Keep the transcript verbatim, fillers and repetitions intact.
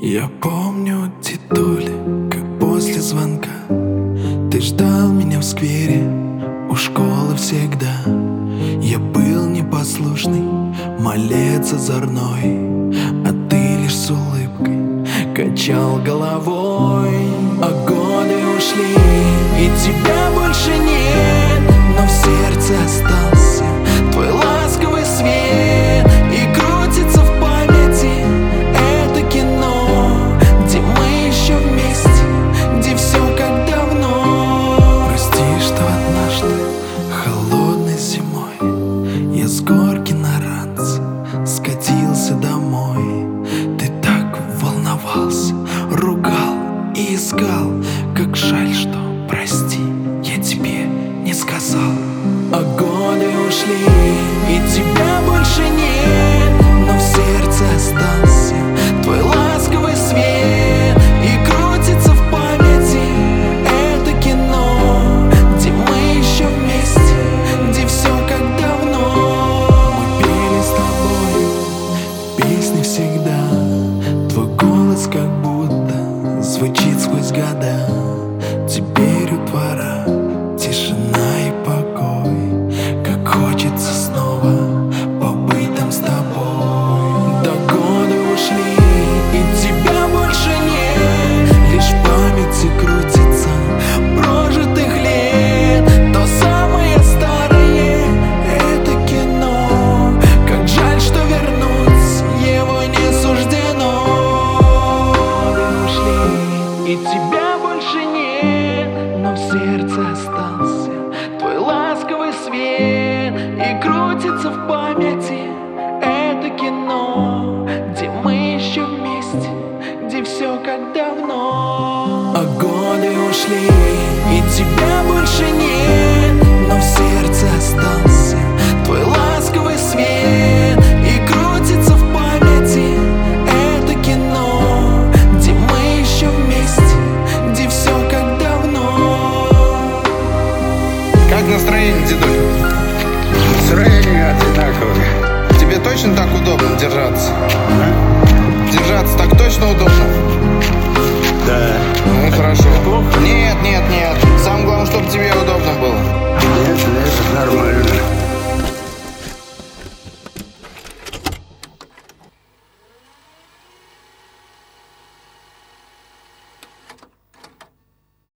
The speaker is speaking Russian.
Я помню, титули, как после звонка ты ждал меня в сквере у школы всегда. Я был непослушный, малец озорной, а ты лишь с улыбкой качал головой. А годы ушли, и тебя больше нет, но в сердце остался твой ласковый свет. И крутится в памяти это кино, где мы еще вместе, где все как давно. Прости, что однажды холодной зимой я с горки на ранце скатился домой. Ты так волновался, ругал и искал. Как жаль, что прости, я тебе не сказал. А годы ушли, и тебя больше нет, но в сердце остался твой ласковый свет. И крутится в памяти это кино, где мы еще вместе, где все как давно. Мы пели с тобой песни всегда, твой голос как будто звучит сквозь года. Теперь у двора тишина и покой, как хочется снова побыть там с тобой. Да годы ушли, и тебя больше нет, лишь в памяти крутится прожитых лет. То самое старое это кино, как жаль, что вернуть его не суждено. Годы ушли, и тебя больше нет, но в сердце остался твой ласковый свет. И крутится в памяти это кино, где мы еще вместе, где все как давно. А годы ушли, и тебя больше нет, но в сердце остался твой ласковый свет. И крутится в памяти это кино, где мы еще вместе, где все как давно. Как настроение, дедуль? Настроение одинаковое. Тебе точно так удобно держаться?